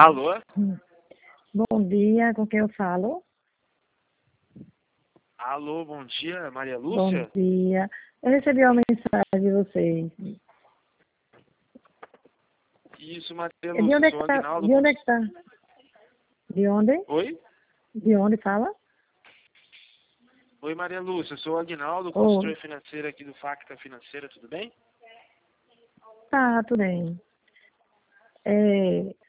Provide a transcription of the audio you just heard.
Alô? Bom dia, com quem eu falo? Alô, bom dia, Maria Bom Lúcia? dia. Eu recebi uma mensagem de vocês. Isso, Maria De Lúcia, onde é sou que o tá? Aguinaldo. De onde é que tá? De onde? Oi? De onde fala? Oi, Maria Lúcia, sou o Aguinaldo, Oi. consultor financeiro aqui do Facta Financeira, tudo bem? Tá, tudo bem. É,